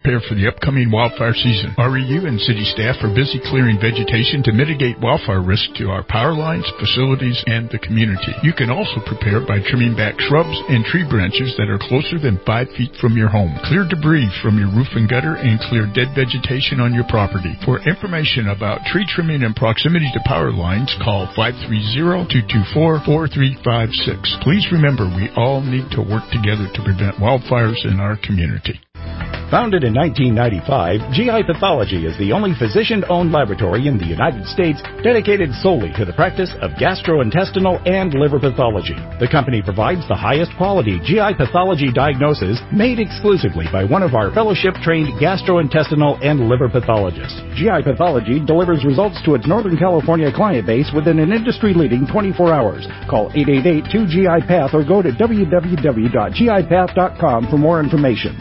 prepare for the upcoming wildfire season. REU and city staff are busy clearing vegetation to mitigate wildfire risk to our power lines, facilities, and the community. You can also prepare by trimming back shrubs and tree branches that are closer than 5 feet from your home. Clear debris from your roof and gutter and clear dead vegetation on your property. For information about tree trimming and proximity to power lines, call 530-224-4356. Please remember, we all need to work together to prevent wildfires in our community. Founded in 1995, GI Pathology is the only physician-owned laboratory in the United States dedicated solely to the practice of gastrointestinal and liver pathology. The company provides the highest quality GI pathology diagnosis made exclusively by one of our fellowship-trained gastrointestinal and liver pathologists. GI Pathology delivers results to its Northern California client base within an industry-leading 24 hours. Call 888-2GI-PATH or go to www.gipath.com for more information.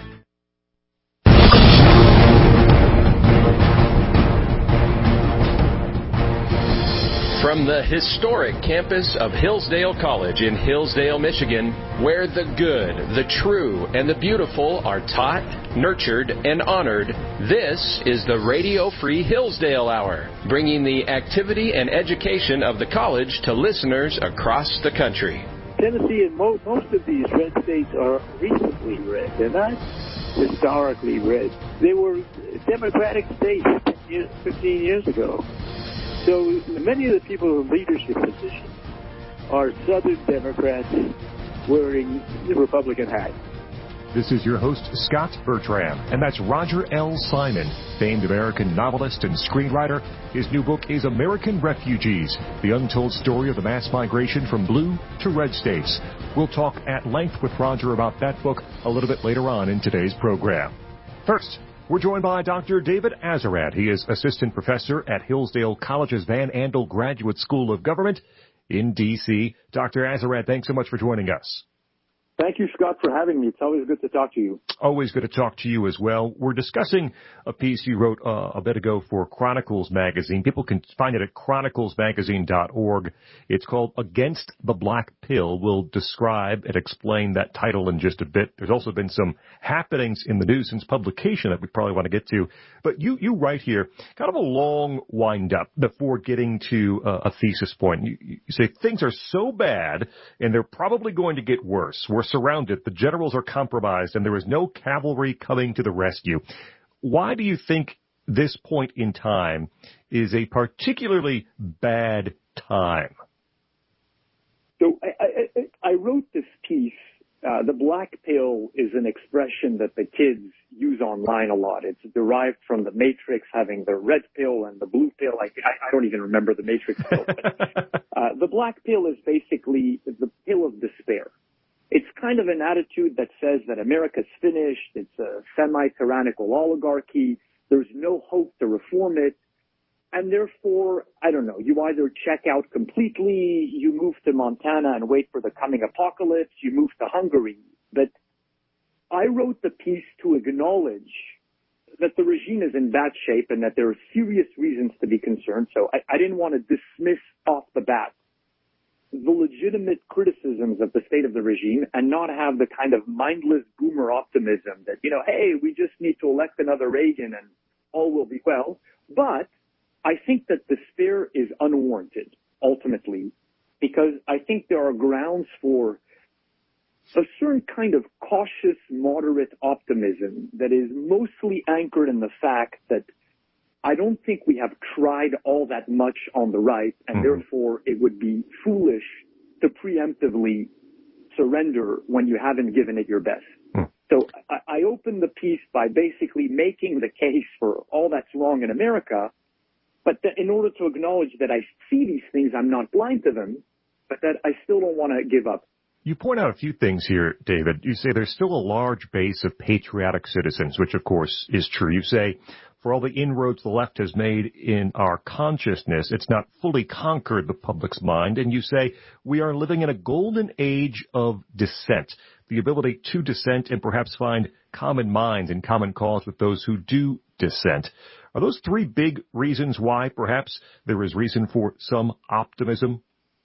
From the historic campus of Hillsdale College in Hillsdale, Michigan, where the good, the true, and the beautiful are taught, nurtured, and honored, this is the Radio Free Hillsdale Hour, bringing the activity and education of the college to listeners across the country. Tennessee and most of these red states are recently red. They're not historically red. They were Democratic states 15 years ago. So many of the people in leadership positions are Southern Democrats wearing the Republican hat. This is your host, Scott Bertram, and that's Roger L. Simon, famed American novelist and screenwriter. His new book is American Refugees, the untold story of the mass migration from blue to red states. We'll talk at length with Roger about that book a little bit later on in today's program. First, we're joined by Dr. David Azerrad. He is assistant professor at Hillsdale College's Van Andel Graduate School of Government in D.C. Dr. Azerrad, thanks so much for joining us. Thank you, Scott, for having me. It's always good to talk to you. Always good to talk to you as well. We're discussing a piece you wrote a bit ago for Chronicles Magazine. People can find it at chroniclesmagazine.org. It's called Against the Black Pill. We'll describe and explain that title in just a bit. There's also been some happenings in the news since publication that we probably want to get to. But you write here kind of a long wind-up before getting to a thesis point. You say things are so bad, and they're probably going to get worse. We're surrounded, the generals are compromised, and there is no cavalry coming to the rescue. Why do you think this point in time is a particularly bad time? So I wrote this piece. The black pill is an expression that the kids use online a lot. It's derived from the Matrix having the red pill and the blue pill. I don't even remember the Matrix pill. But, the black pill is basically the pill of despair. It's kind of an attitude that says that America's finished. It's a semi-tyrannical oligarchy. There's no hope to reform it. And therefore, I don't know, you either check out completely, you move to Montana and wait for the coming apocalypse, you move to Hungary. But I wrote the piece to acknowledge that the regime is in bad shape and that there are serious reasons to be concerned. So I didn't want to dismiss off the bat the legitimate criticisms of the state of the regime and not have the kind of mindless boomer optimism that, hey, we just need to elect another Reagan and all will be well. But I think that despair is unwarranted, ultimately, because I think there are grounds for a certain kind of cautious, moderate optimism that is mostly anchored in the fact that I don't think we have tried all that much on the right, and therefore it would be foolish to preemptively surrender when you haven't given it your best. So I opened the piece by basically making the case for all that's wrong in America, but that in order to acknowledge that I see these things, I'm not blind to them, but that I still don't want to give up. You point out a few things here, David. You say there's still a large base of patriotic citizens, which of course is true. You say, for all the inroads the left has made in our consciousness, it's not fully conquered the public's mind. And you say, we are living in a golden age of dissent, the ability to dissent and perhaps find common minds and common cause with those who do dissent. Are those three big reasons why perhaps there is reason for some optimism?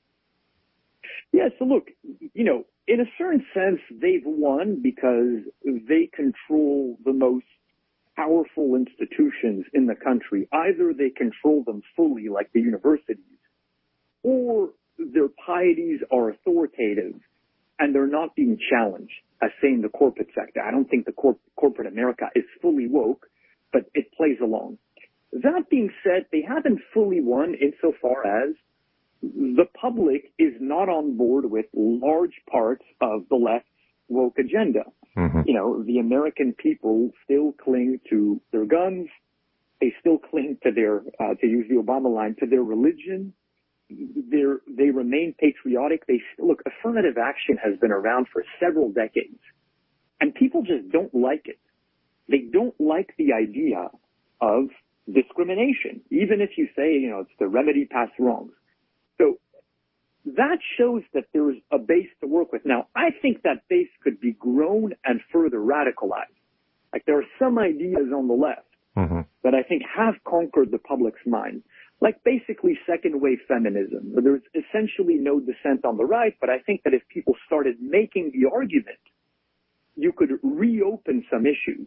Yeah, so look, in a certain sense, they've won because they control the most powerful institutions in the country, either they control them fully, like the universities, or their pieties are authoritative and they're not being challenged, as say in the corporate sector. I don't think the corporate America is fully woke, but it plays along. That being said, they haven't fully won insofar as the public is not on board with large parts of the left's woke agenda. Mm-hmm. You know, the American people still cling to their guns. They still cling to their, to use the Obama line, to their religion. They remain patriotic. Look, affirmative action has been around for several decades, and people just don't like it. They don't like the idea of discrimination, even if you say, you know, it's the remedy past wrongs. So that shows that there's a base to work with. Now, I think that base could be grown and further radicalized. Like, there are some ideas on the left mm-hmm. that I think have conquered the public's mind, like basically second-wave feminism, where there's essentially no dissent on the right, but I think that if people started making the argument, you could reopen some issues.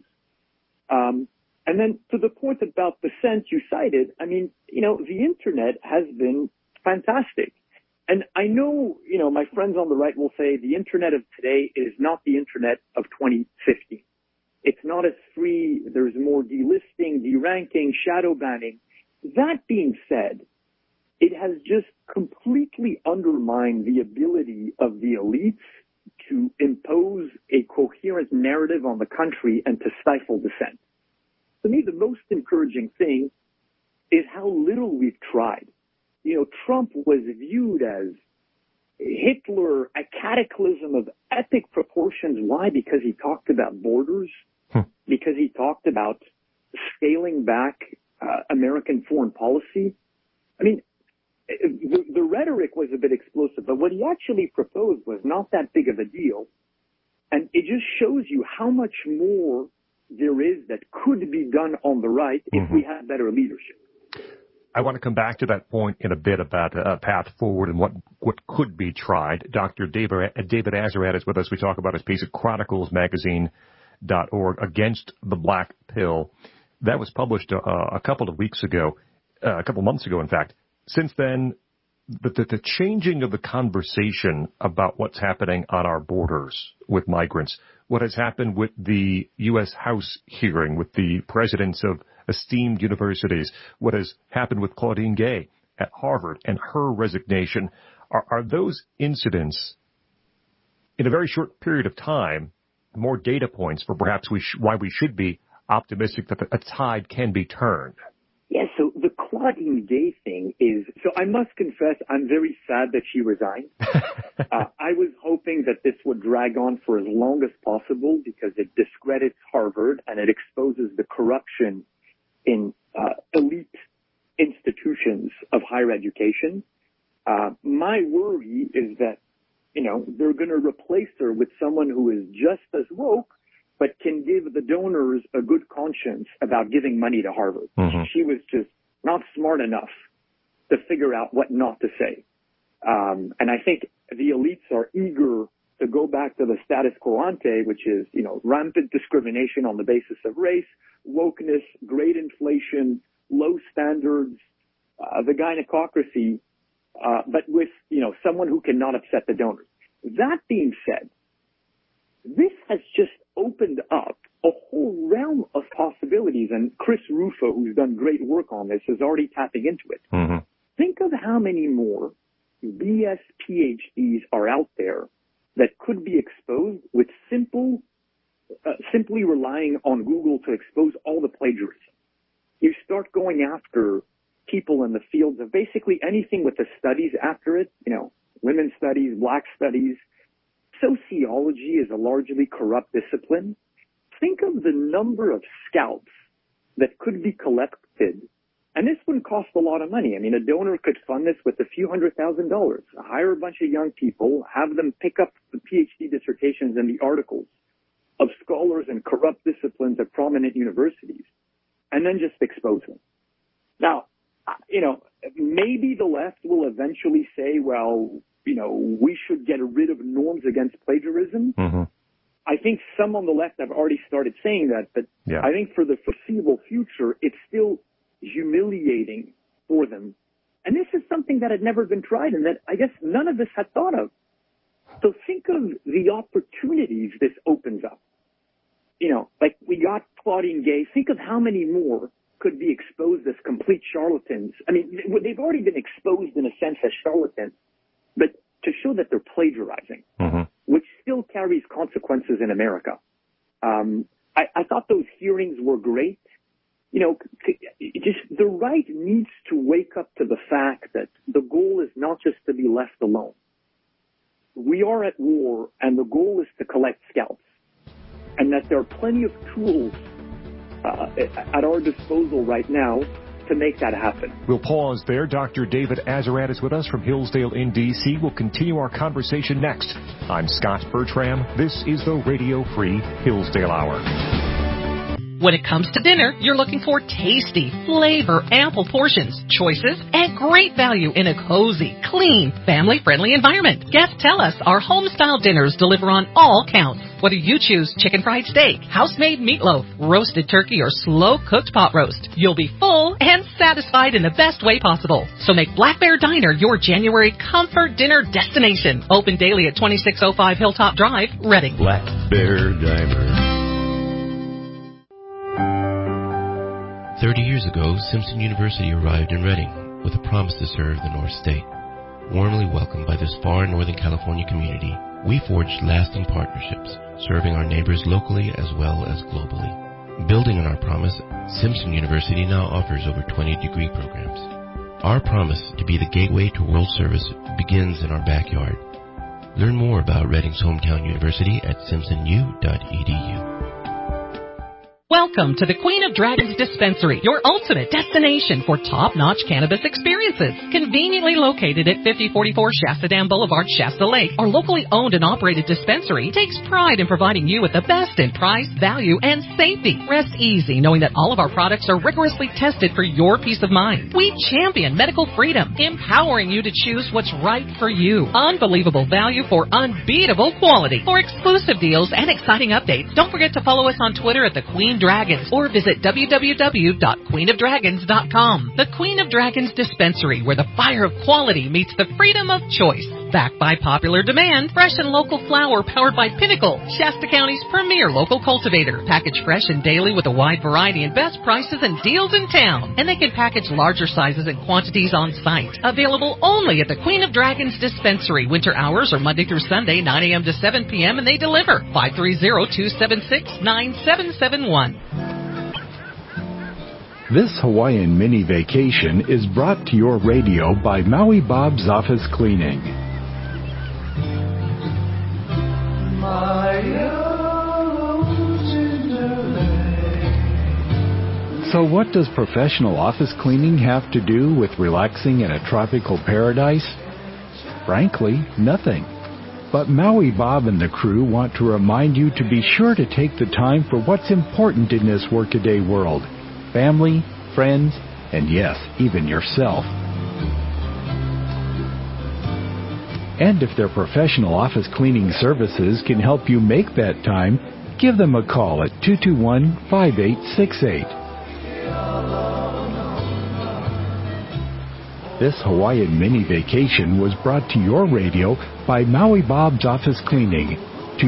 And then to the point about dissent you cited, I mean, you know, the internet has been fantastic. And I know, you know, my friends on the right will say the internet of today is not the internet of 2015. It's not as free. There's more delisting, deranking, shadow banning. That being said, it has just completely undermined the ability of the elites to impose a coherent narrative on the country and to stifle dissent. To me, the most encouraging thing is how little we've tried. You know, Trump was viewed as Hitler, a cataclysm of epic proportions. Why? Because he talked about borders, because he talked about scaling back American foreign policy. I mean, the rhetoric was a bit explosive, but what he actually proposed was not that big of a deal. And it just shows you how much more there is that could be done on the right if mm-hmm. we had better leadership. I want to come back to that point in a bit about a path forward and what could be tried. Dr. David Azerrad is with us. We talk about his piece at chroniclesmagazine.org, Against the Black Pill. That was published a couple of months ago, in fact. Since then, the changing of the conversation about what's happening on our borders with migrants, what has happened with the U.S. House hearing, with the presidents of esteemed universities, what has happened with Claudine Gay at Harvard and her resignation, are those incidents in a very short period of time more data points for perhaps why we should be optimistic that a tide can be turned? Yeah, so the Claudine Gay thing is, so I must confess, I'm very sad that she resigned. I was hoping that this would drag on for as long as possible because it discredits Harvard and it exposes the corruption in elite institutions of higher education. My worry is that, you know, they're going to replace her with someone who is just as woke, but can give the donors a good conscience about giving money to Harvard. Mm-hmm. She was just not smart enough to figure out what not to say. And I think the elites are eager to go back to the status quo ante, which is, you know, rampant discrimination on the basis of race, wokeness, great inflation, low standards, the gynecocracy, but with, you know, someone who cannot upset the donors. That being said, this has just opened up a whole realm of possibilities, and Chris Rufo, who's done great work on this, is already tapping into it. Mm-hmm. Think of how many more BS PhDs are out there that could be exposed with simply relying on Google to expose all the plagiarism. You start going after people in the fields of basically anything with the studies after it, you know, women's studies, black studies. Sociology is a largely corrupt discipline. Think of the number of scalps that could be collected, and this wouldn't cost a lot of money. I mean, a donor could fund this with a few $100,000, hire a bunch of young people, have them pick up the PhD dissertations and the articles of scholars in corrupt disciplines at prominent universities, and then just expose them. Now, you know, maybe the left will eventually say, well, you know, we should get rid of norms against plagiarism. Mm-hmm. I think some on the left have already started saying that, but I think for the foreseeable future, it's still humiliating for them. And this is something that had never been tried and that I guess none of us had thought of. So think of the opportunities this opens up. You know, like we got Claudine Gay. Think of how many more could be exposed as complete charlatans. I mean, they've already been exposed in a sense as charlatans, but to show that they're plagiarizing, which still carries consequences in America. I thought those hearings were great. You know, just the right needs to wake up to the fact that the goal is not just to be left alone. We are at war, and the goal is to collect scalps, and that there are plenty of tools at our disposal right now to make that happen. We'll pause there. Dr. David Azerrad is with us from Hillsdale in D.C. We'll continue our conversation next. I'm Scott Bertram. This is the Radio Free Hillsdale Hour. When it comes to dinner, you're looking for tasty, flavor, ample portions, choices, and great value in a cozy, clean, family-friendly environment. Guests tell us our home-style dinners deliver on all counts. Whether you choose chicken fried steak, house-made meatloaf, roasted turkey, or slow-cooked pot roast, you'll be full and satisfied in the best way possible. So make Black Bear Diner your January comfort dinner destination. Open daily at 2605 Hilltop Drive, Reading. Black Bear Diner. 30 years ago, Simpson University arrived in Reading with a promise to serve the North State. Warmly welcomed by this far Northern California community, we forged lasting partnerships, serving our neighbors locally as well as globally. Building on our promise, Simpson University now offers over 20 degree programs. Our promise to be the gateway to world service begins in our backyard. Learn more about Reading's hometown university at simpsonu.edu. Welcome to the Queen of Dragons Dispensary, your ultimate destination for top-notch cannabis experiences. Conveniently located at 5044 Shasta Dam Boulevard, Shasta Lake, our locally owned and operated dispensary takes pride in providing you with the best in price, value, and safety. Rest easy knowing that all of our products are rigorously tested for your peace of mind. We champion medical freedom, empowering you to choose what's right for you. Unbelievable value for unbeatable quality. For exclusive deals and exciting updates, don't forget to follow us on Twitter at the Queen Dragons or visit www.queenofdragons.com. The Queen of Dragons Dispensary, where the fire of quality meets the freedom of choice. Backed by popular demand, fresh and local flower powered by Pinnacle, Shasta County's premier local cultivator. Packaged fresh and daily with a wide variety and best prices and deals in town. And they can package larger sizes and quantities on site. Available only at the Queen of Dragons Dispensary. Winter hours are Monday through Sunday, 9 a.m. to 7 p.m. and they deliver 530-276-9771. This Hawaiian mini vacation is brought to your radio by Maui Bob's Office Cleaning. So what does professional office cleaning have to do with relaxing in a tropical paradise? Frankly, nothing. But Maui Bob and the crew want to remind you to be sure to take the time for what's important in this workaday world. Family, friends, and yes, even yourself. And if their professional office cleaning services can help you make that time, give them a call at 221-5868. This Hawaiian mini vacation was brought to your radio by Maui Bob's Office Cleaning,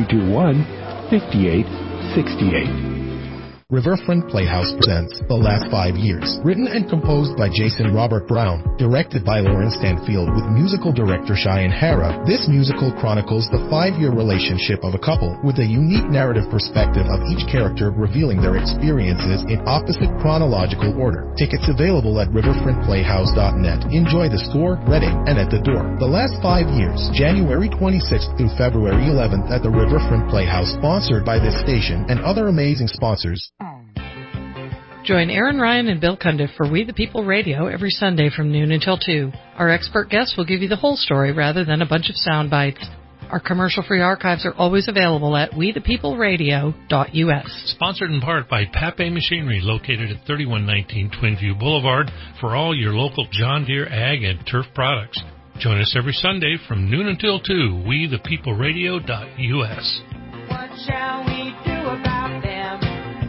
221-5868. Riverfront Playhouse presents The Last 5 Years. Written and composed by Jason Robert Brown, directed by Lauren Stanfield with musical director Cheyenne Hara, this musical chronicles the 5-year relationship of a couple with a unique narrative perspective of each character revealing their experiences in opposite chronological order. Tickets available at riverfrontplayhouse.net. Enjoy the store, Reading, and at the door. The Last 5 Years, January 26th through February 11th at the Riverfront Playhouse, sponsored by this station and other amazing sponsors. Join Aaron Ryan and Bill Cundiff for We the People Radio every Sunday from noon until 2. Our expert guests will give you the whole story rather than a bunch of sound bites. Our commercial-free archives are always available at wethepeopleradio.us. Sponsored in part by Pape Machinery, located at 3119 Twinview Boulevard, for all your local John Deere ag and turf products. Join us every Sunday from noon until 2, wethepeopleradio.us. shall we do about them?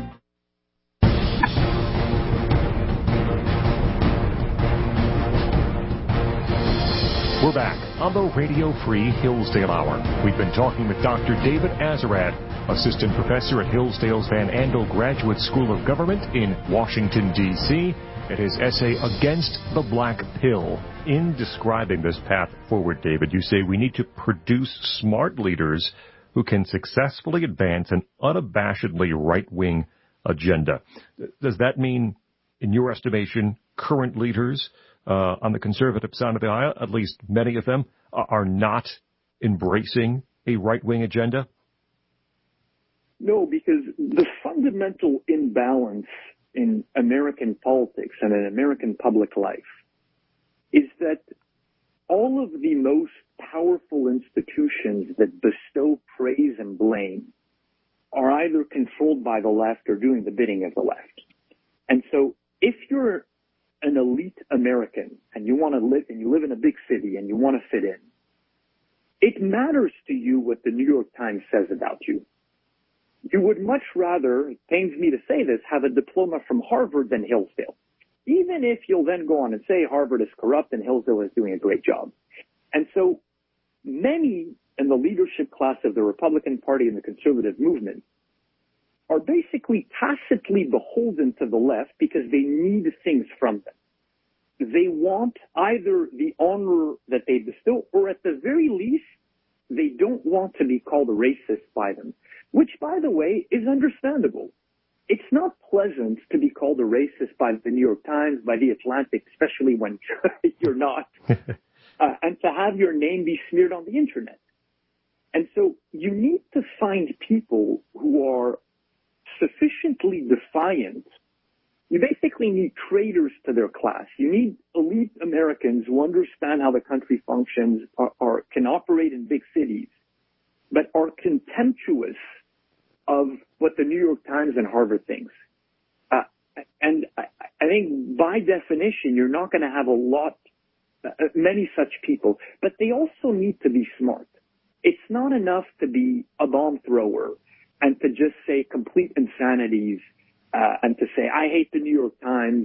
We're back on the Radio Free Hillsdale Hour. We've been talking with Dr. David Azerrad, Assistant Professor at Hillsdale's Van Andel Graduate School of Government in Washington, D.C., and his essay, Against the Black Pill. In describing this path forward, David, you say we need to produce smart leaders who can successfully advance an unabashedly right-wing agenda. Does that mean, in your estimation, current leaders on the conservative side of the aisle, at least many of them, are not embracing a right-wing agenda? No, because the fundamental imbalance in American politics and in American public life is that all of the most powerful institutions that bestow praise and blame are either controlled by the left or doing the bidding of the left. And so if you're an elite American and you want to live, and you live in a big city and you want to fit in, it matters to you what the New York Times says about you. You would much rather, it pains me to say this, have a diploma from Harvard than Hillsdale, even if you'll then go on and say Harvard is corrupt and Hillsdale is doing a great job. And so many in the leadership class of the Republican Party and the conservative movement are basically tacitly beholden to the left because they need things from them. They want either the honor that they bestow, or at the very least, they don't want to be called a racist by them, which, by the way, is understandable. It's not pleasant to be called a racist by the New York Times, by the Atlantic, especially when you're not, and to have your name be smeared on the internet. And so you need to find people who are sufficiently defiant. You basically need traitors to their class. You need elite Americans who understand how the country functions, can operate in big cities, but are contemptuous of what the New York Times and Harvard thinks. And I think by definition, you're not going to have many such people, but they also need to be smart. It's not enough to be a bomb thrower and to just say complete insanities, and to say, I hate the New York Times.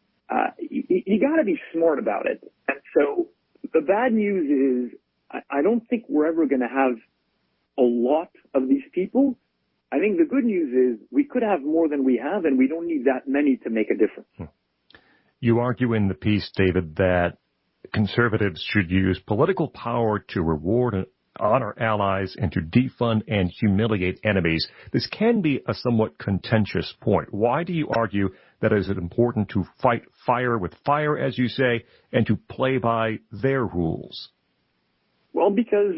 You got to be smart about it. And so the bad news is I don't think we're ever going to have a lot of these people. I think the good news is we could have more than we have, and we don't need that many to make a difference. You argue in the piece, David, that conservatives should use political power to reward and honor allies and to defund and humiliate enemies. This can be a somewhat contentious point. Why do you argue that it is important to fight fire with fire, as you say, and to play by their rules? Well, because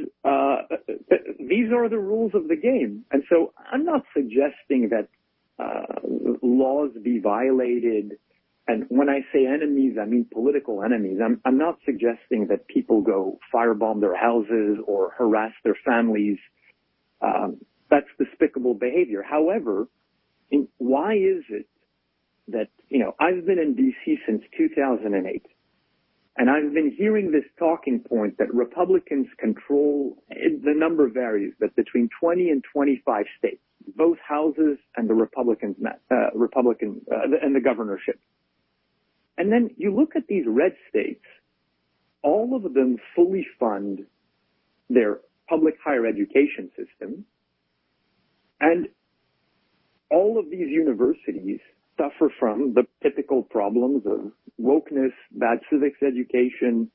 these are the rules of the game. And so I'm not suggesting that laws be violated. And when I say enemies, I mean political enemies. I'm not suggesting that people go firebomb their houses or harass their families. That's despicable behavior. However, why is it that, I've been in D.C. since 2008, and I've been hearing this talking point that Republicans control, the number varies, but between 20 and 25 states, both houses and the Republican and the governorship. And then you look at these red states, all of them fully fund their public higher education system, and all of these universities suffer from the typical problems of wokeness, bad civics education,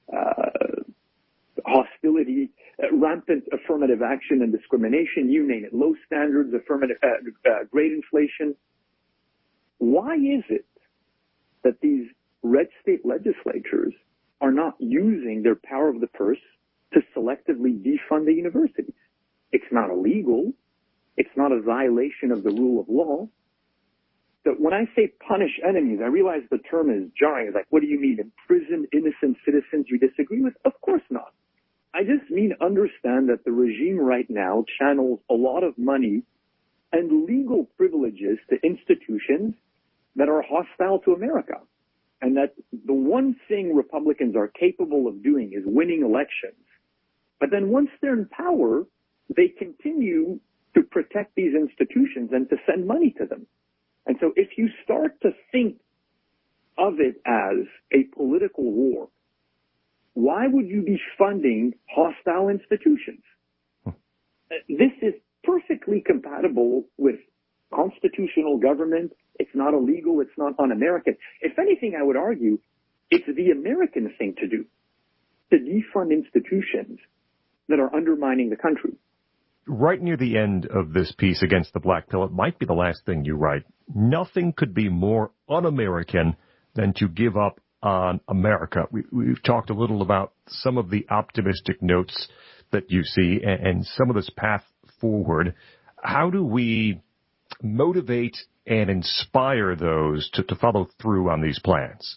hostility, rampant affirmative action and discrimination, you name it, low standards, grade inflation. Why is it that these red state legislatures are not using their power of the purse to selectively defund the universities? It's not illegal. It's not a violation of the rule of law. So when I say punish enemies, I realize the term is jarring. It's like, what do you mean? Imprison innocent citizens you disagree with? Of course not. I just mean understand that the regime right now channels a lot of money and legal privileges to institutions that are hostile to America. And that the one thing Republicans are capable of doing is winning elections. But then once they're in power, they continue to protect these institutions and to send money to them. And so if you start to think of it as a political war, why would you be funding hostile institutions? This is perfectly compatible with constitutional government. It's not illegal. It's not un-American. If anything, I would argue it's the American thing to do, to defund institutions that are undermining the country. Right near the end of this piece, Against the Black Pill, it might be the last thing you write. Nothing could be more un-American than to give up on America. We've talked a little about some of the optimistic notes that you see and some of this path forward. How do we motivate and inspire those to follow through on these plans?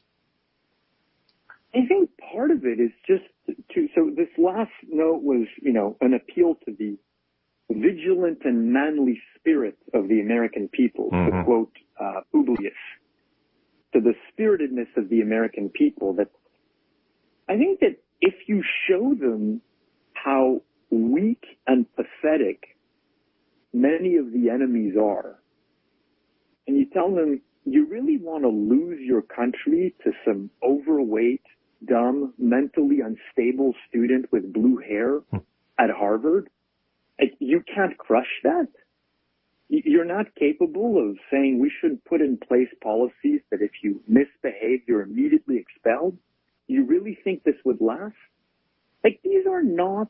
I think part of it is just so this last note was, an appeal to the vigilant and manly spirit of the American people, to quote Publius, to the spiritedness of the American people, that I think that if you show them how weak and pathetic many of the enemies are, and you tell them you really want to lose your country to some overweight, dumb, mentally unstable student with blue hair at Harvard, you can't crush that. You're not capable of saying we should put in place policies that if you misbehave, you're immediately expelled. You really think this would last? These are not,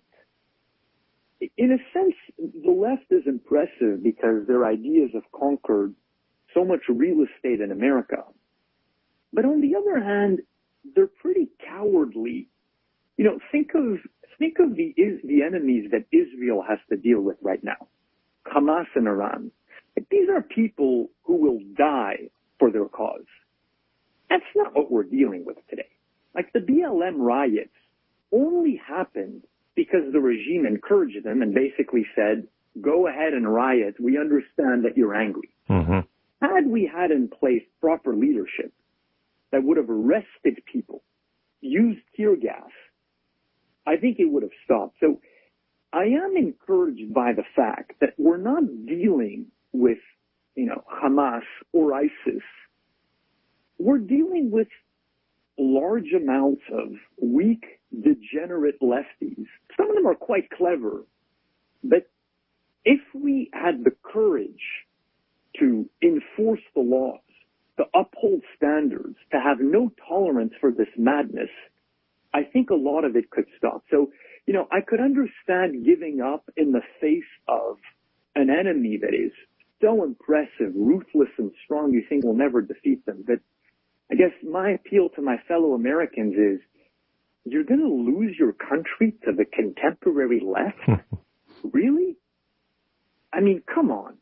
in a sense, the left is impressive because their ideas have conquered so much real estate in America. But on the other hand, they're pretty cowardly. Think of the enemies that Israel has to deal with right now. Hamas and Iran. These are people who will die for their cause. That's not what we're dealing with today. The BLM riots only happened because the regime encouraged them and basically said, go ahead and riot. We understand that you're angry. Had we had in place proper leadership that would have arrested people, used tear gas, I think it would have stopped. So I am encouraged by the fact that we're not dealing with, Hamas or ISIS. We're dealing with large amounts of weak, degenerate lefties. Some of them are quite clever. But if we had the courage to enforce the laws, to uphold standards, to have no tolerance for this madness, I think a lot of it could stop. So, I could understand giving up in the face of an enemy that is so impressive, ruthless, and strong you think will never defeat them. But I guess my appeal to my fellow Americans is, you're going to lose your country to the contemporary left? Really? I mean, come on.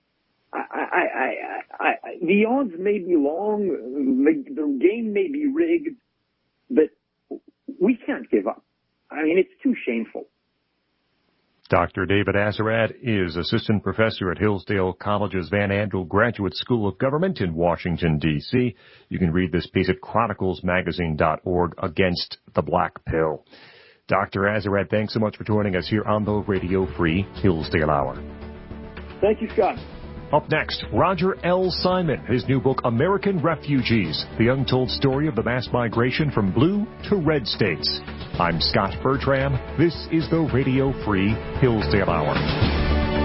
The odds may be long, the game may be rigged, but we can't give up. I mean, it's too shameful. Dr. David Azerrad is assistant professor at Hillsdale College's Van Andel Graduate School of Government in Washington, D.C. You can read this piece at chroniclesmagazine.org, Against the Black Pill. Dr. Azerrad, thanks so much for joining us here on the Radio Free Hillsdale Hour. Thank you, Scott. Up next, Roger L. Simon, his new book, American Refugees, The Untold Story of the Mass Migration from Blue to Red States. I'm Scott Bertram. This is the Radio Free Hillsdale Hour.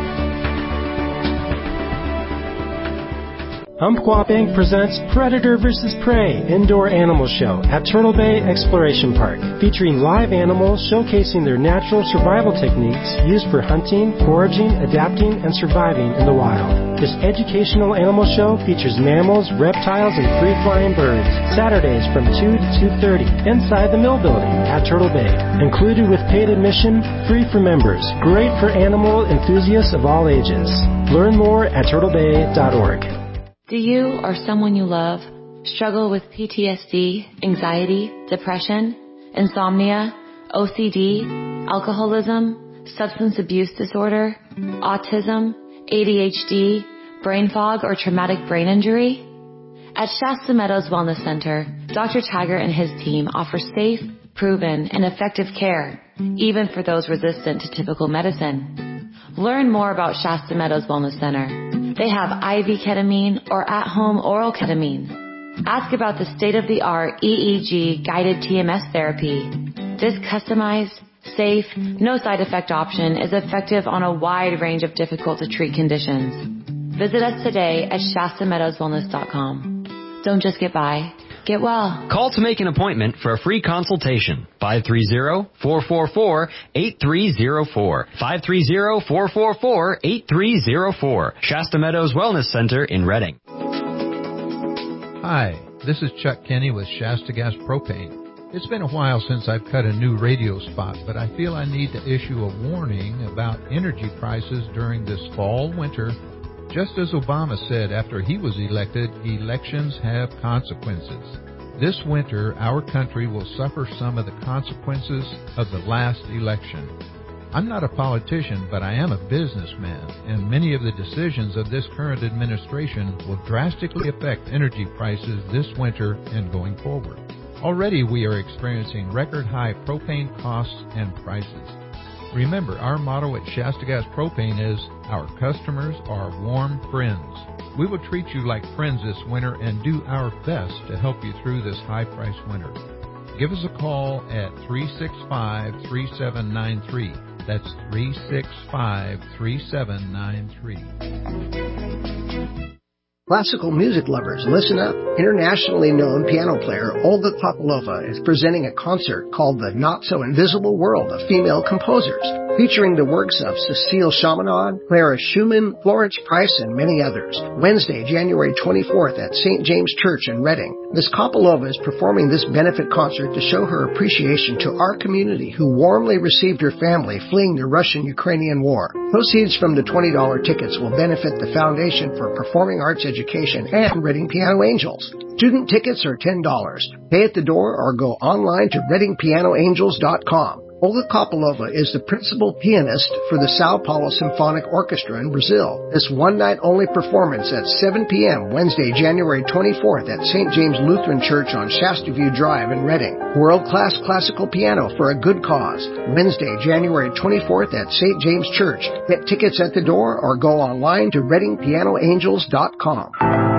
Umpqua Bank presents Predator vs. Prey Indoor Animal Show at Turtle Bay Exploration Park, featuring live animals showcasing their natural survival techniques used for hunting, foraging, adapting, and surviving in the wild. This educational animal show features mammals, reptiles, and free-flying birds. Saturdays from 2 to 2:30 inside the Mill Building at Turtle Bay. Included with paid admission, free for members. Great for animal enthusiasts of all ages. Learn more at turtlebay.org. Do you or someone you love struggle with PTSD, anxiety, depression, insomnia, OCD, alcoholism, substance abuse disorder, autism, ADHD, brain fog, or traumatic brain injury? At Shasta Meadows Wellness Center, Dr. Taggart and his team offer safe, proven, and effective care, even for those resistant to typical medicine. Learn more about Shasta Meadows Wellness Center. They have IV ketamine or at-home oral ketamine. Ask about the state-of-the-art EEG guided TMS therapy. This customized, safe, no side effect option is effective on a wide range of difficult to treat conditions. Visit us today at ShastaMeadowsWellness.com. Don't just get by, get well. Call to make an appointment for a free consultation. 530-444-8304. 530-444-8304. Shasta Meadows Wellness Center in Reading. Hi, this is Chuck Kenny with Shasta Gas Propane. It's been a while since I've cut a new radio spot, but I feel I need to issue a warning about energy prices during this fall-winter. Just as Obama said after he was elected, elections have consequences. This winter, our country will suffer some of the consequences of the last election. I'm not a politician, but I am a businessman, and many of the decisions of this current administration will drastically affect energy prices this winter and going forward. Already we are experiencing record-high propane costs and prices. Remember, our motto at Shasta Gas Propane is, our customers are warm friends. We will treat you like friends this winter and do our best to help you through this high-priced winter. Give us a call at 365-3793. That's 365-3793. Classical music lovers, listen up. Internationally known piano player Olga Topalova is presenting a concert called The Not So Invisible World of Female Composers, featuring the works of Cecile Chaminade, Clara Schumann, Florence Price, and many others. Wednesday, January 24th at St. James Church in Reading. Ms. Kopylova is performing this benefit concert to show her appreciation to our community who warmly received her family fleeing the Russian-Ukrainian war. Proceeds from the $20 tickets will benefit the Foundation for Performing Arts Education and Reading Piano Angels. Student tickets are $10. Pay at the door or go online to readingpianoangels.com. Olga Kopylova is the principal pianist for the Sao Paulo Symphonic Orchestra in Brazil. This one-night-only performance at 7 p.m. Wednesday, January 24th at St. James Lutheran Church on Shasta View Drive in Reading. World-class classical piano for a good cause. Wednesday, January 24th at St. James Church. Get tickets at the door or go online to readingpianoangels.com.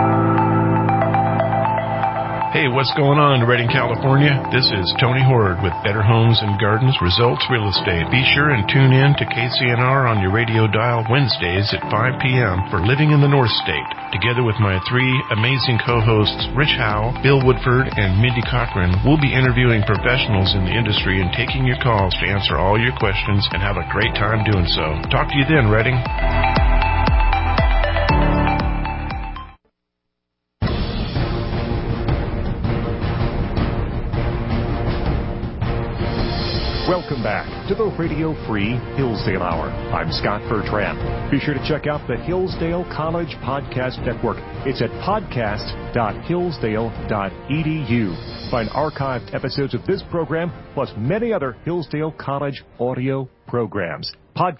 Hey, what's going on in Redding, California? This is Tony Hord with Better Homes and Gardens Results Real Estate. Be sure and tune in to KCNR on your radio dial Wednesdays at 5 p.m. for Living in the North State. Together with my three amazing co-hosts, Rich Howe, Bill Woodford, and Mindy Cochran, we'll be interviewing professionals in the industry and taking your calls to answer all your questions and have a great time doing so. Talk to you then, Redding. Welcome back to the Radio Free Hillsdale Hour. I'm Scott Bertrand. Be sure to check out the Hillsdale College Podcast Network. It's at podcast.hillsdale.edu. Find archived episodes of this program, plus many other Hillsdale College audio programs.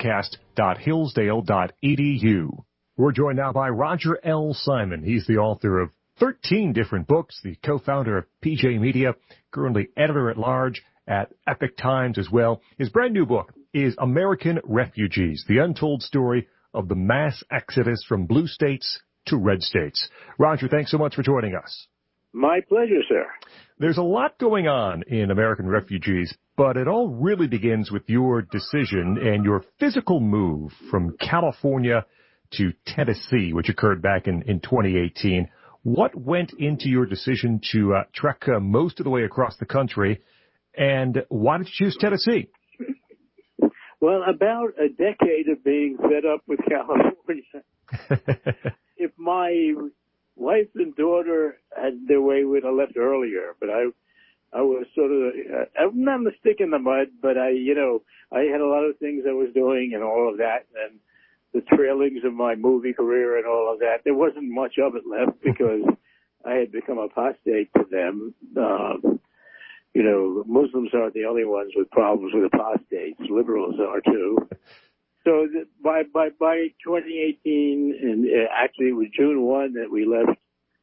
Podcast.hillsdale.edu. We're joined now by Roger L. Simon. He's the author of 13 different books, the co-founder of PJ Media, currently editor-at-large at Epic Times as well. His brand new book is American Refugees, the untold story of the mass exodus from blue states to red states. Roger, thanks so much for joining us. My pleasure, sir. There's a lot going on in American Refugees, but it all really begins with your decision and your physical move from California to Tennessee, which occurred back in 2018. What went into your decision to trek most of the way across the country? And why did you choose Tennessee? Well, about a decade of being fed up with California. If my wife and daughter had their way, we'd have left earlier. But I was sort of, I'm not a stick in the mud, but I had a lot of things I was doing and all of that, and the trailings of my movie career and all of that. There wasn't much of it left because I had become apostate to them. Muslims aren't the only ones with problems with apostates. Liberals are too. So by 2018, and actually it was June 1 that we left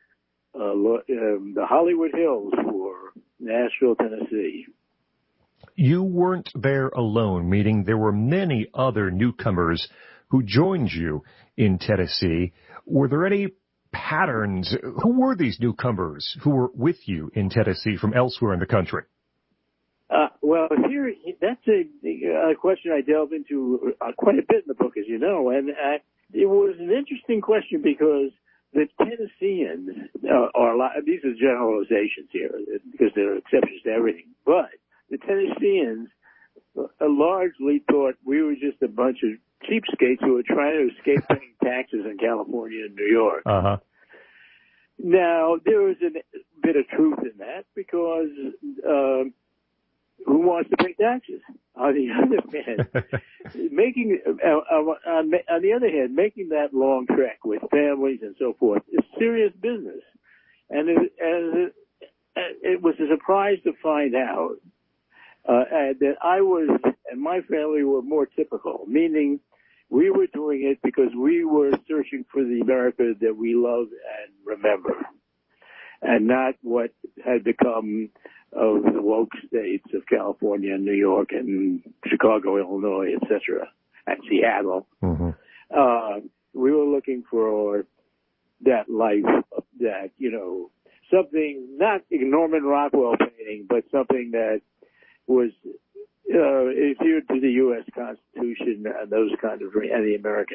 the Hollywood Hills for Nashville, Tennessee. You weren't there alone, meaning there were many other newcomers who joined you in Tennessee. Were there any patterns? Who were these newcomers who were with you in Tennessee from elsewhere in the country? Well, here, that's a question I delve into quite a bit in the book, as you know, and it was an interesting question because the Tennesseans are these are generalizations here because there are exceptions to everything, but the Tennesseans largely thought we were just a bunch of cheapskates who were trying to escape paying taxes in California and New York. Uh-huh. Now, there was a bit of truth in that because who wants to pay taxes? On the other hand, making that long trek with families and so forth is serious business, and it was a surprise to find out that I was and my family were more typical, meaning we were doing it because we were searching for the America that we love and remember, and not what had become of the woke states of California and New York and Chicago, Illinois, etc., and Seattle. Mm-hmm. We were looking for that life, that, something, not Norman Rockwell painting, but something that was adhered to the U.S. Constitution and those kind of and the American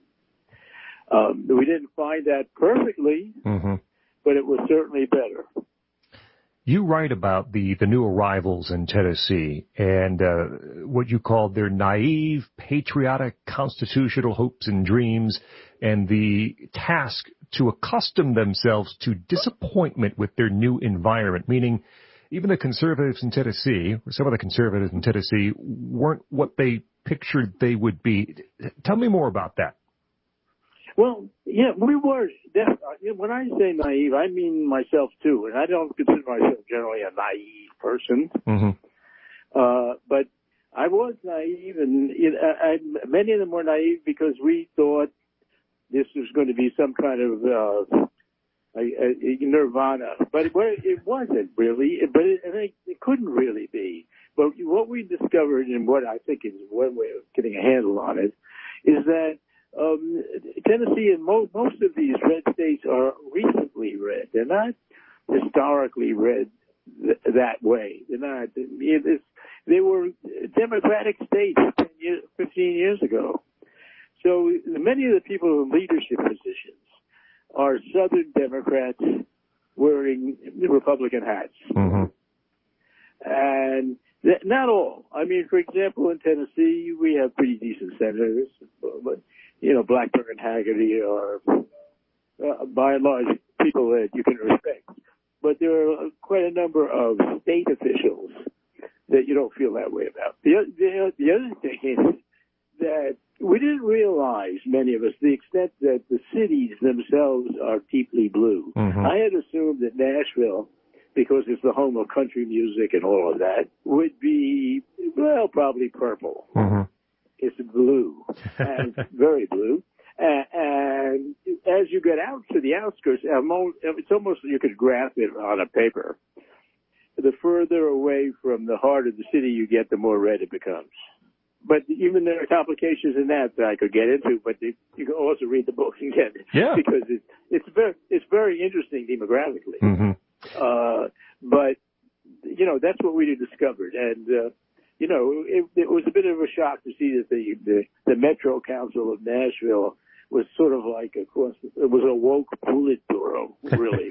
dream. We didn't find that perfectly, mm-hmm. but it was certainly better. You write about the new arrivals in Tennessee and what you called their naive, patriotic, constitutional hopes and dreams, and the task to accustom themselves to disappointment with their new environment, meaning even the conservatives in Tennessee, or some of the conservatives in Tennessee, weren't what they pictured they would be. Tell me more about that. Well, yeah, we were. When I say naive, I mean myself too, and I don't consider myself generally a naive person. Mm-hmm. But I was naive, and many of them were naive because we thought this was going to be some kind of a nirvana, but it wasn't really. But it couldn't really be. But what we discovered, and what I think is one way of getting a handle on it, is that Tennessee and most of these red states are recently red. They're not historically red that way. They're not. They were Democratic states 15 years ago. So many of the people in leadership positions are Southern Democrats wearing Republican hats. Mm-hmm. And not all. I mean, for example, in Tennessee, we have pretty decent senators, but Blackburn and Hagerty are, by and large, people that you can respect. But there are quite a number of state officials that you don't feel that way about. The other thing is that we didn't realize, many of us, the extent that the cities themselves are deeply blue. Mm-hmm. I had assumed that Nashville, because it's the home of country music and all of that, would be, well, probably purple. Mm-hmm. It's blue, and very blue. And as you get out to the outskirts, it's almost you could graph it on a paper. The further away from the heart of the city you get, the more red it becomes. But even there are complications in that I could get into, but you can also read the book and get it. Yeah. Because it's very interesting demographically. Mm-hmm. But, that's what we discovered. And, it was a bit of a shock to see that the Metro Council of Nashville was sort of like, of course, it was a woke Politburo, really.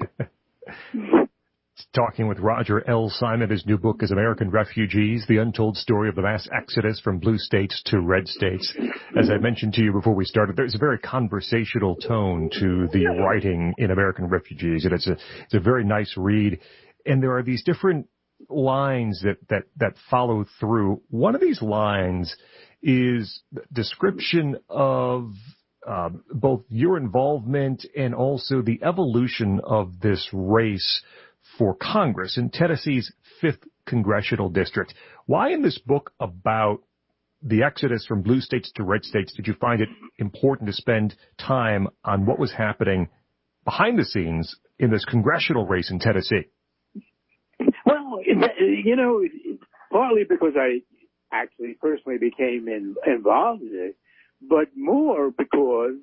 Talking with Roger L. Simon. His new book is American Refugees, The Untold Story of the Mass Exodus from Blue States to Red States. As I mentioned to you before we started, there's a very conversational tone to the writing in American Refugees, and it's a very nice read. And there are these different lines that follow through. One of these lines is description of both your involvement and also the evolution of this race for Congress in Tennessee's 5th Congressional District. Why in this book about the exodus from blue states to red states did you find it important to spend time on what was happening behind the scenes in this congressional race in Tennessee? Well, partly because I actually personally became involved in it, but more because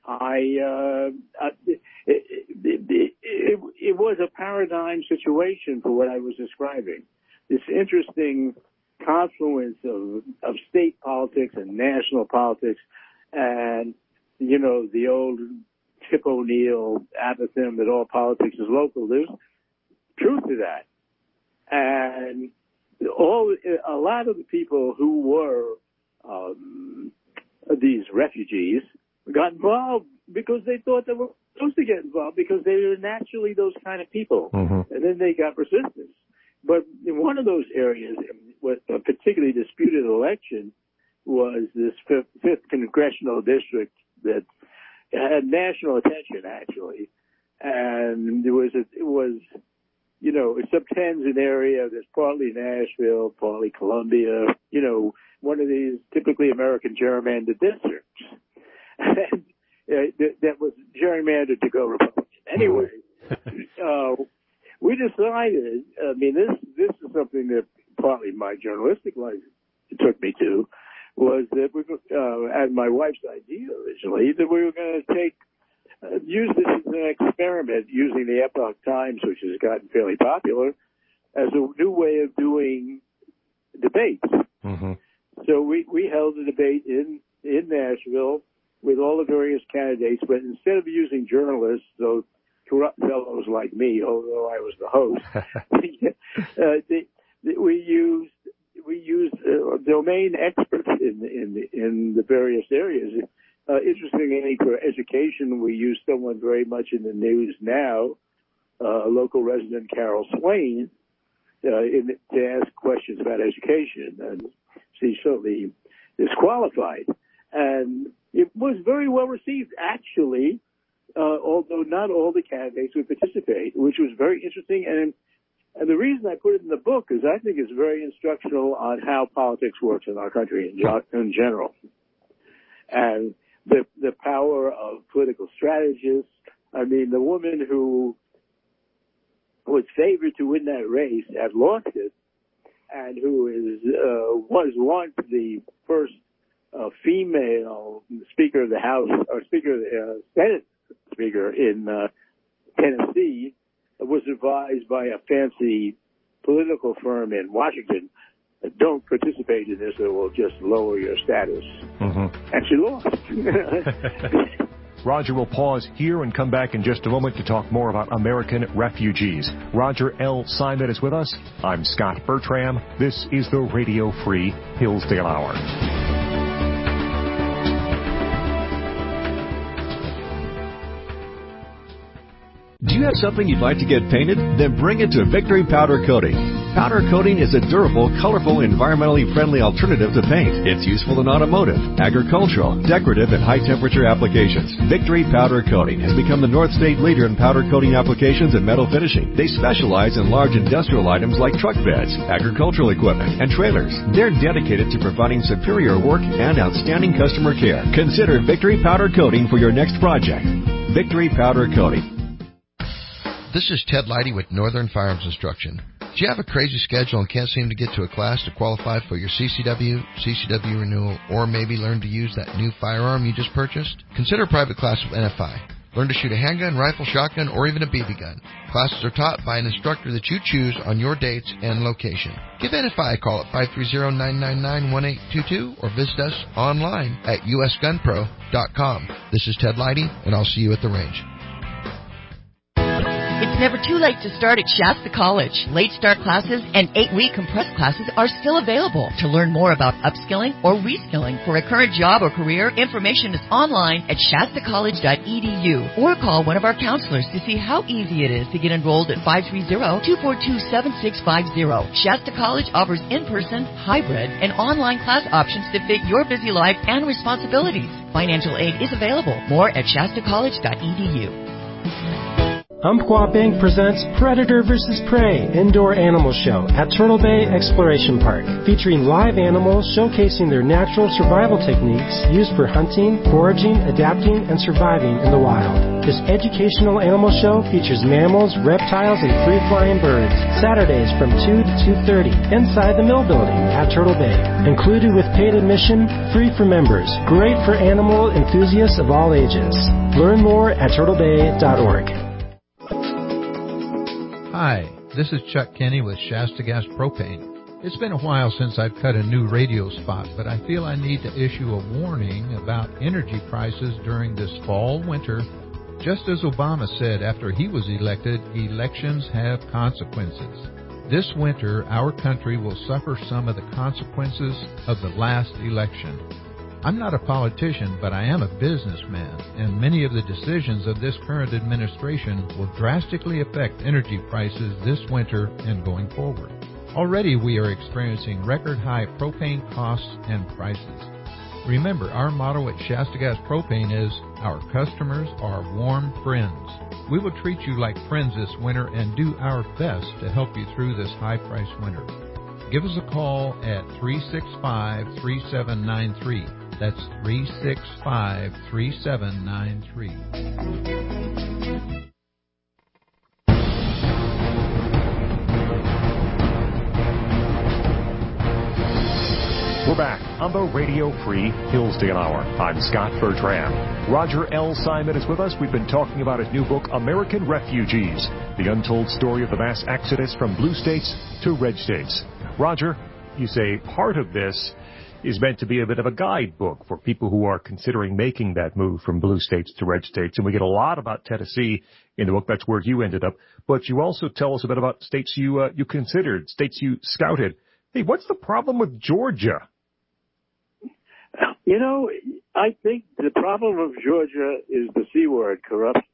it was a paradigm situation for what I was describing. This interesting confluence of state politics and national politics, and the old Tip O'Neill apothegm that all politics is local. There's truth to that, and a lot of the people who were these refugees got involved because they thought they were supposed to get involved because they were naturally those kind of people. Mm-hmm. And then they got resistance. But in one of those areas, with a particularly disputed election, was this fifth congressional district that had national attention, actually. And it subtends an area that's partly Nashville, partly Columbia, one of these typically American gerrymandered districts. And that was gerrymandered to go Republican. Anyway, we decided, this is something that partly my journalistic life took me to, was that and my wife's idea originally, that we were going to use this as an experiment using the Epoch Times, which has gotten fairly popular, as a new way of doing debates. Mm-hmm. So we held a debate in Nashville with all the various candidates, but instead of using journalists, those corrupt fellows like me, although I was the host, we used domain experts in the various areas. Interestingly, for education, we used someone very much in the news now, local resident Carol Swain, to ask questions about education, and she certainly is qualified. And it was very well received, actually, although not all the candidates would participate, which was very interesting. And the reason I put it in the book is I think it's very instructional on how politics works in our country in general. And the power of political strategists. The woman who was favored to win that race had lost it, and who was once the first female Speaker of the House, or Speaker of the Senate Speaker in Tennessee, was advised by a fancy political firm in Washington, don't participate in this, it will just lower your status. Mm-hmm. And she lost. Roger will pause here and come back in just a moment to talk more about American refugees. Roger L. Simon is with us. I'm Scott Bertram. This is the Radio Free Hillsdale Hour. Do you have something you'd like to get painted? Then bring it to Victory Powder Coating. Powder coating is a durable, colorful, environmentally friendly alternative to paint. It's useful in automotive, agricultural, decorative, and high-temperature applications. Victory Powder Coating has become the North State leader in powder coating applications and metal finishing. They specialize in large industrial items like truck beds, agricultural equipment, and trailers. They're dedicated to providing superior work and outstanding customer care. Consider Victory Powder Coating for your next project. Victory Powder Coating. This is Ted Leidy with Northern Firearms Instruction. Do you have a crazy schedule and can't seem to get to a class to qualify for your CCW renewal, or maybe learn to use that new firearm you just purchased? Consider a private class with NFI. Learn to shoot a handgun, rifle, shotgun, or even a BB gun. Classes are taught by an instructor that you choose on your dates and location. Give NFI a call at 530-999-1822 or visit us online at usgunpro.com. This is Ted Leidy, and I'll see you at the range. It's never too late to start at Shasta College. Late start classes and 8-week compressed classes are still available. To learn more about upskilling or reskilling for a current job or career, information is online at shastacollege.edu, or call one of our counselors to see how easy it is to get enrolled at 530-242-7650. Shasta College offers in-person, hybrid, and online class options to fit your busy life and responsibilities. Financial aid is available. More at shastacollege.edu. Umpqua Bank presents Predator vs. Prey Indoor Animal Show at Turtle Bay Exploration Park, featuring live animals showcasing their natural survival techniques used for hunting, foraging, adapting, and surviving in the wild. This educational animal show features mammals, reptiles, and free-flying birds. Saturdays from 2 to 2:30 inside the Mill Building at Turtle Bay. Included with paid admission, free for members. Great for animal enthusiasts of all ages. Learn more at turtlebay.org. Hi, this is Chuck Kenny with Shasta Gas Propane. It's been a while since I've cut a new radio spot, but I feel I need to issue a warning about energy prices during this fall-winter. Just as Obama said after he was elected, elections have consequences. This winter, our country will suffer some of the consequences of the last election. I'm not a politician, but I am a businessman, and many of the decisions of this current administration will drastically affect energy prices this winter and going forward. Already we are experiencing record-high propane costs and prices. Remember, our motto at Shasta Gas Propane is, our customers are warm friends. We will treat you like friends this winter and do our best to help you through this high-priced winter. Give us a call at 365-3793. That's 365-3793. We're back on the Radio Free Hillsdale Hour. I'm Scott Bertram. Roger L. Simon is with us. We've been talking about his new book, American Refugees, the untold story of the mass exodus from blue states to red states. Roger, you say part of this is meant to be a bit of a guidebook for people who are considering making that move from blue states to red states. And we get a lot about Tennessee in the book. That's where you ended up. But you also tell us a bit about states you considered, states you scouted. Hey, what's the problem with Georgia? You know, I think the problem of Georgia is the C word, corruption.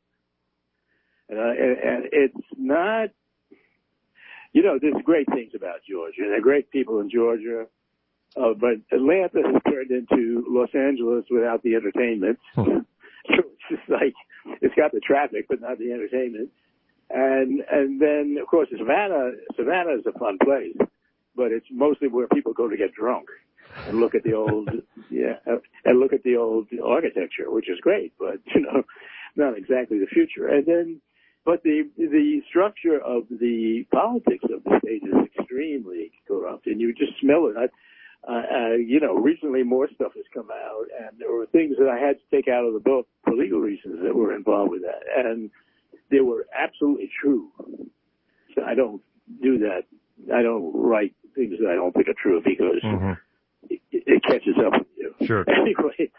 And it's not, you know, there's great things about Georgia. There are great people in Georgia. But Atlanta has turned into Los Angeles without the entertainment. So it's just like, it's got the traffic, but not the entertainment. And then, of course, Savannah is a fun place, but it's mostly where people go to get drunk and look at the old, and look at the old architecture, which is great, but, you know, not exactly the future. And then, but the structure of the politics of the state is extremely corrupt, and you just smell it. You know, recently more stuff has come out, and there were things that I had to take out of the book for legal reasons that were involved with that, and they were absolutely true. So I don't do that. I don't write things that I don't think are true because it catches up with you. Sure. Anyway,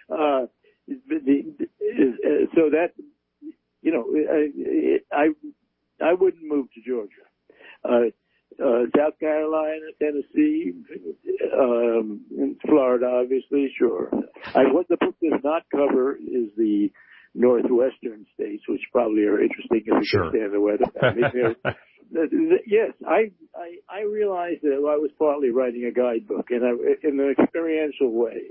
so that, you know, I wouldn't move to Georgia. South Carolina, Tennessee, Florida, obviously, sure. What the book does not cover is the northwestern states, which probably are interesting if you can stand the weather. I mean, yes, I realized that I was partly writing a guidebook in an experiential way.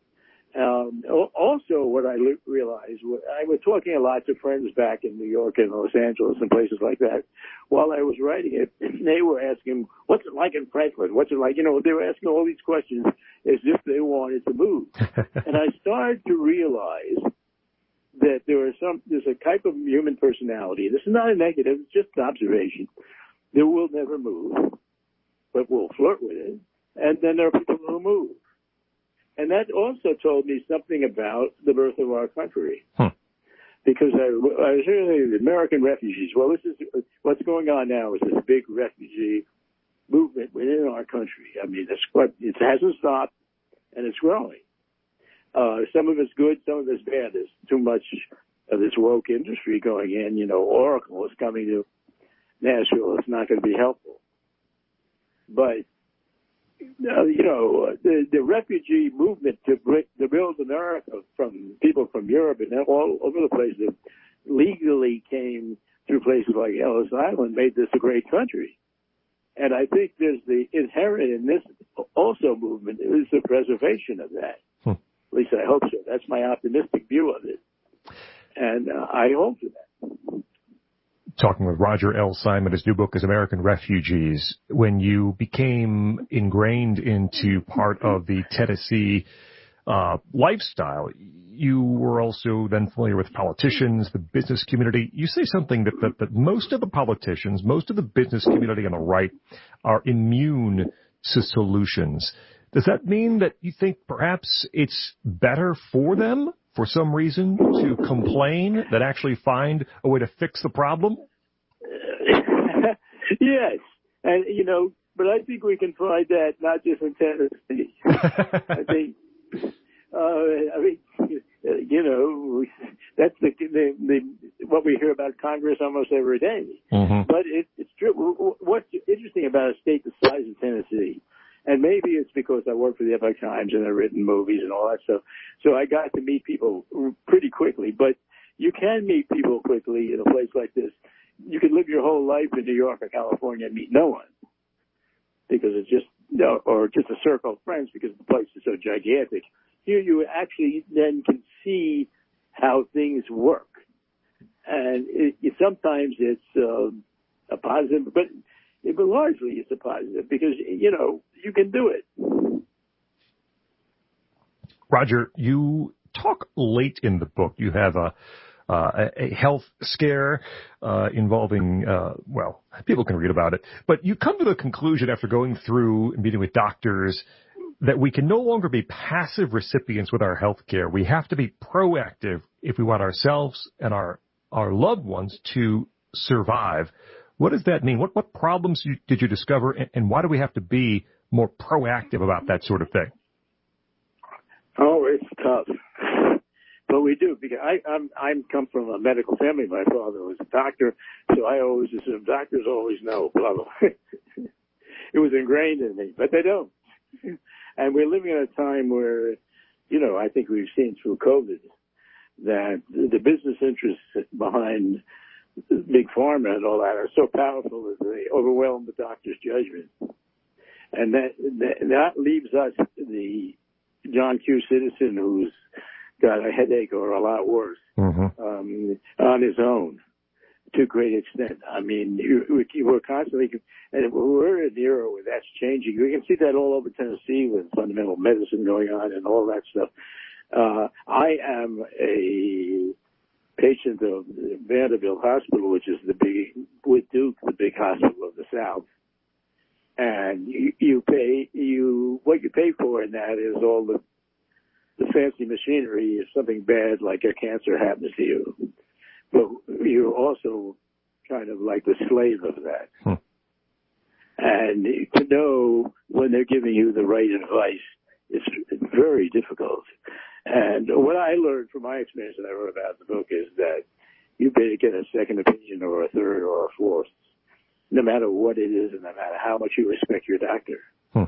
Also, what I realized, I was talking a lot to friends back in New York and Los Angeles and places like that. While I was writing it, they were asking, what's it like in Franklin? What's it like? You know, they were asking all these questions as if they wanted to move. And I started to realize that there's a type of human personality. This is not a negative, it's just an observation. That will never move, but will flirt with it. And then there are people who move. And that also told me something about the birth of our country. Because I was hearing the American refugees. Well, this is what's going on now is this big refugee movement within our country. I mean, it hasn't stopped, and it's growing. Some of it's good, some of it's bad. There's too much of this woke industry going in. You know, Oracle is coming to Nashville. It's not going to be helpful. But you know, the refugee movement to build America from people from Europe and all over the place that legally came through places like Ellis Island made this a great country. And I think there's the inherent in this also movement is the preservation of that. At least I hope so. That's my optimistic view of it. And I hope for that. talking with Roger L. Simon. His new book is American Refugees. When you became ingrained into part of the Tennessee lifestyle, you were also then familiar with politicians, the business community. You say something that most of the politicians, most of the business community on the right are immune to solutions. Does that mean that you think perhaps it's better for them, for some reason, to complain than actually find a way to fix the problem? Yes. And, but I think we can find that not just in Tennessee. I think, that's the what we hear about Congress almost every day. Mm-hmm. But it's true. What's interesting about a state the size of Tennessee, and maybe it's because I work for the Epoch Times and I've written movies and all that stuff, so I got to meet people pretty quickly. But you can meet people quickly in a place like this. You could live your whole life in New York or California and meet no one because it's just, or just a circle of friends because the place is so gigantic. Here you actually then can see how things work. And sometimes it's a positive, but largely it's a positive because, you can do it. Roger, you talk late in the book. You have a health scare involving, people can read about it. But you come to the conclusion after going through and meeting with doctors that we can no longer be passive recipients with our health care. We have to be proactive if we want ourselves and our loved ones to survive. What does that mean? What problems did you discover, and why do we have to be more proactive about that sort of thing? Oh, it's tough. But we do, because I'm come from a medical family. My father was a doctor, so I always assume doctors always know, blah, blah. It was ingrained in me, but they don't. And we're living in a time where, I think we've seen through COVID that the business interests behind big pharma and all that are so powerful that they overwhelm the doctor's judgment. And that leaves us, the John Q. citizen who's got a headache or a lot worse, on his own to a great extent. I mean, we're constantly, and we're in an era where that's changing. We can see that all over Tennessee with fundamental medicine going on and all that stuff. I am a patient of Vanderbilt Hospital, which is with Duke, the big hospital of the South. And what you pay for in that is all the fancy machinery if something bad like a cancer happens to you. But you're also kind of like the slave of that. And to know when they're giving you the right advice is very difficult. And what I learned from my experience that I wrote about in the book is that you better get a second opinion or a third or a fourth, no matter what it is and no matter how much you respect your doctor.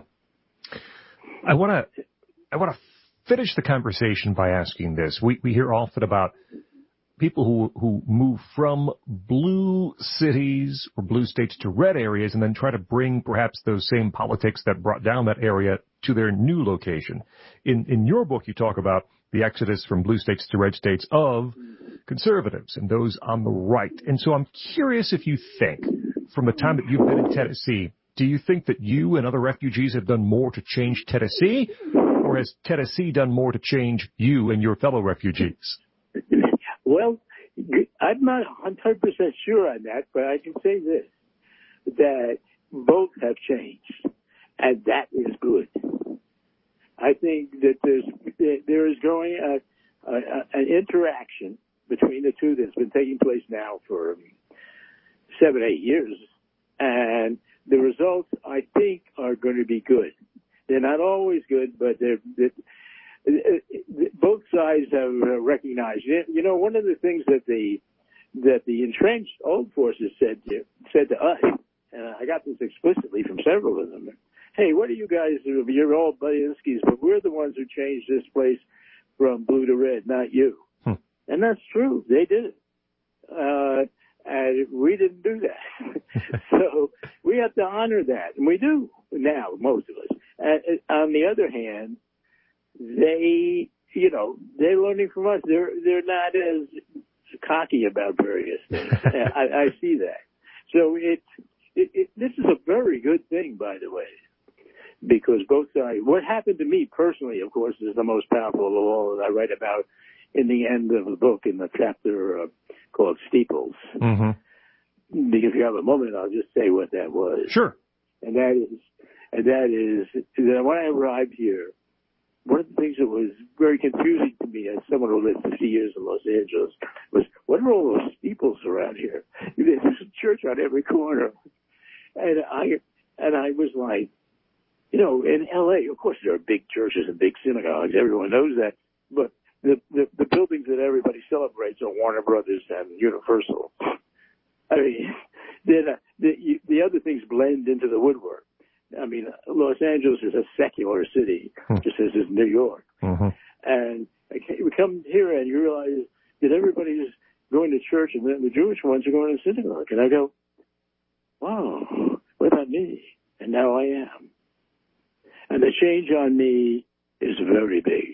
I want to finish the conversation by asking this. We hear often about people who move from blue cities or blue states to red areas and then try to bring perhaps those same politics that brought down that area to their new location. In your book, you talk about the exodus from blue states to red states of conservatives and those on the right. And so I'm curious if you think, from the time that you've been in Tennessee, do you think that you and other refugees have done more to change Tennessee, or has Tennessee done more to change you and your fellow refugees? Well, I'm not 100% sure on that, but I can say this, that both have changed, and that is good. I think that there is going an interaction between the two that's been taking place now for 7-8 years, and the results, I think, are going to be good. They're not always good, but both sides have recognized it. One of the things that the entrenched old forces said to us, and I got this explicitly from several of them, hey, what are you guys doing? You're all Budinskis, but we're the ones who changed this place from blue to red, not you. And that's true. They did it. And we didn't do that. So we have to honor that. And we do now, most of us. And on the other hand, they're learning from us. They're not as cocky about various things. I see that. So this is a very good thing, by the way, because both sides. What happened to me personally, of course, is the most powerful of all that I write about in the end of the book in the chapter called Steeples. Mm-hmm. Because if you have a moment, I'll just say what that was. Sure. And that is that when I arrived here, one of the things that was very confusing to me as someone who lived 50 years in Los Angeles was, what are all those steeples around here? There's a church on every corner. And I was like, you know, in L.A., of course, there are big churches and big synagogues. Everyone knows that. But the buildings that everybody celebrates are Warner Brothers and Universal. I mean, the other things blend into the woodwork. I mean, Los Angeles is a secular city, just as is New York. Mm-hmm. And we come here and you realize that everybody's going to church and then the Jewish ones are going to synagogue. And I go, wow, what about me? And now I am. And the change on me is very big.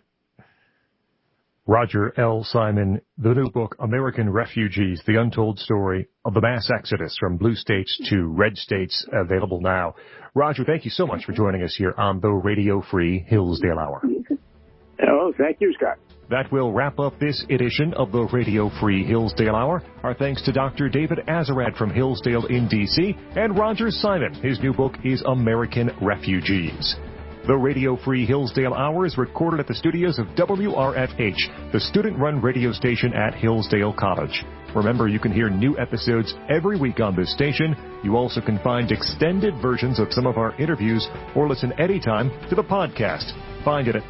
Roger L. Simon, the new book, American Refugees, The Untold Story of the Mass Exodus from Blue States to Red States, available now. Roger, thank you so much for joining us here on the Radio Free Hillsdale Hour. Oh, thank you, Scott. That will wrap up this edition of the Radio Free Hillsdale Hour. Our thanks to Dr. David Azarad from Hillsdale in D.C. and Roger Simon. His new book is American Refugees. The Radio Free Hillsdale Hour is recorded at the studios of WRFH, the student-run radio station at Hillsdale College. Remember, you can hear new episodes every week on this station. You also can find extended versions of some of our interviews or listen anytime to the podcast. Find it at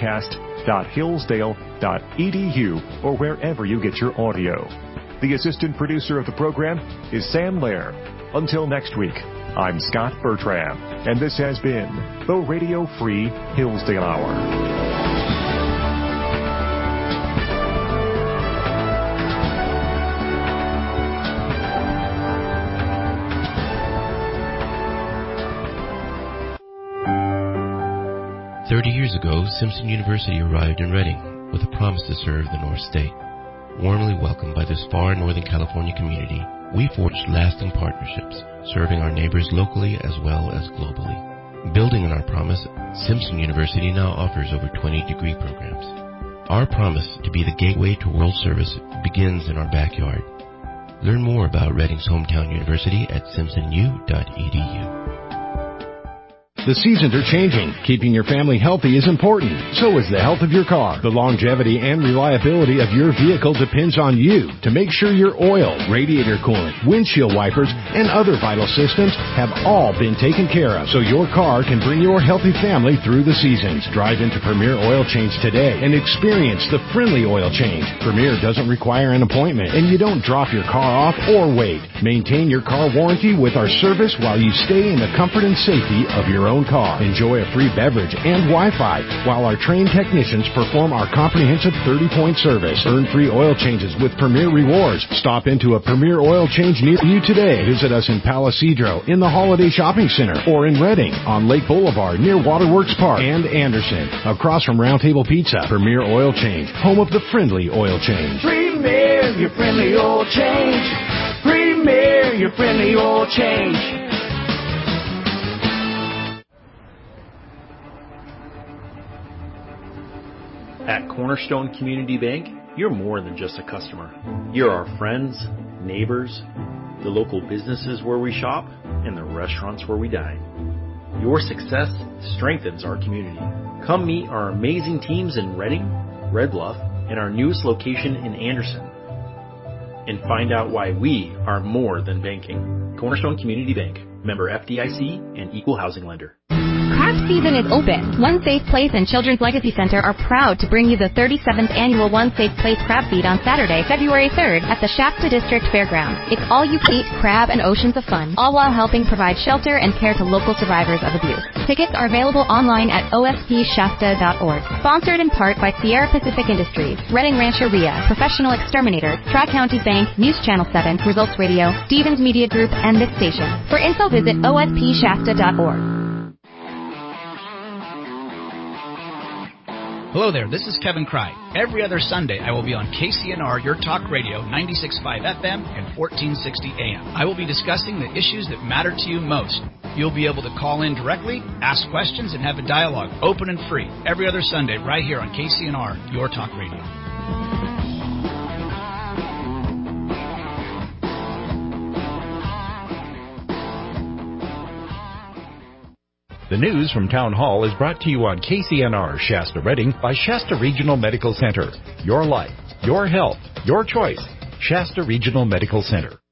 podcast.hillsdale.edu or wherever you get your audio. The assistant producer of the program is Sam Lair. Until next week, I'm Scott Bertram, and this has been the Radio Free Hillsdale Hour. "30 years ago, Simpson University arrived in Redding with a promise to serve the North State. Warmly welcomed by this far Northern California community, we forged lasting partnerships, serving our neighbors locally as well as globally. Building on our promise, Simpson University now offers over 20 degree programs. Our promise to be the gateway to world service begins in our backyard. Learn more about Redding's hometown university at simpsonu.edu. The seasons are changing. Keeping your family healthy is important. So is the health of your car. The longevity and reliability of your vehicle depends on you to make sure your oil, radiator coolant, windshield wipers, and other vital systems have all been taken care of so your car can bring your healthy family through the seasons. Drive into Premier Oil Change today and experience the friendly oil change. Premier doesn't require an appointment, and you don't drop your car off or wait. Maintain your car warranty with our service while you stay in the comfort and safety of your own car. Enjoy a free beverage and Wi-Fi while our trained technicians perform our comprehensive 30-point service. Earn free oil changes with Premier Rewards. Stop into a Premier Oil Change near you today. Visit us in Palo Cedro, in the Holiday Shopping Center, or in Redding on Lake Boulevard near Waterworks Park, and Anderson across from Round Table Pizza. Premier Oil Change, home of the friendly oil change. Premier, your friendly oil change. Premier, your friendly oil change. At Cornerstone Community Bank, you're more than just a customer. You're our friends, neighbors, the local businesses where we shop, and the restaurants where we dine. Your success strengthens our community. Come meet our amazing teams in Redding, Red Bluff, and our newest location in Anderson. And find out why we are more than banking. Cornerstone Community Bank, member FDIC and equal housing lender. Craft season is open. One Safe Place and Children's Legacy Center are proud to bring you the 37th annual One Safe Place Crab Feed on Saturday, February 3rd at the Shasta District Fairgrounds. It's all you can eat crab and oceans of fun, all while helping provide shelter and care to local survivors of abuse. Tickets are available online at ospshasta.org. Sponsored in part by Sierra Pacific Industries, Redding Rancheria, Professional Exterminator, Tri-County Bank, News Channel 7, Results Radio, Stevens Media Group, and this station. For info, visit ospshasta.org. Hello there, this is Kevin Cry. Every other Sunday, I will be on KCNR, Your Talk Radio, 96.5 FM and 1460 AM. I will be discussing the issues that matter to you most. You'll be able to call in directly, ask questions, and have a dialogue, open and free, every other Sunday right here on KCNR, Your Talk Radio. The news from Town Hall is brought to you on KCNR Shasta Redding by Shasta Regional Medical Center. Your life, your health, your choice. Shasta Regional Medical Center.